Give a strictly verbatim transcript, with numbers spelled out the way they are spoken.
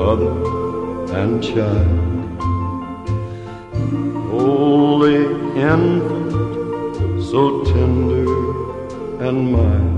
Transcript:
mother and child. Holy infant, so tender and mild.